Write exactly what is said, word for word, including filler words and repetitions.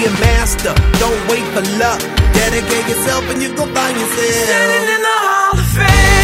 a master. Don't wait for luck. Dedicate yourself and you gon' find yourself Standing in the Hall of Fame.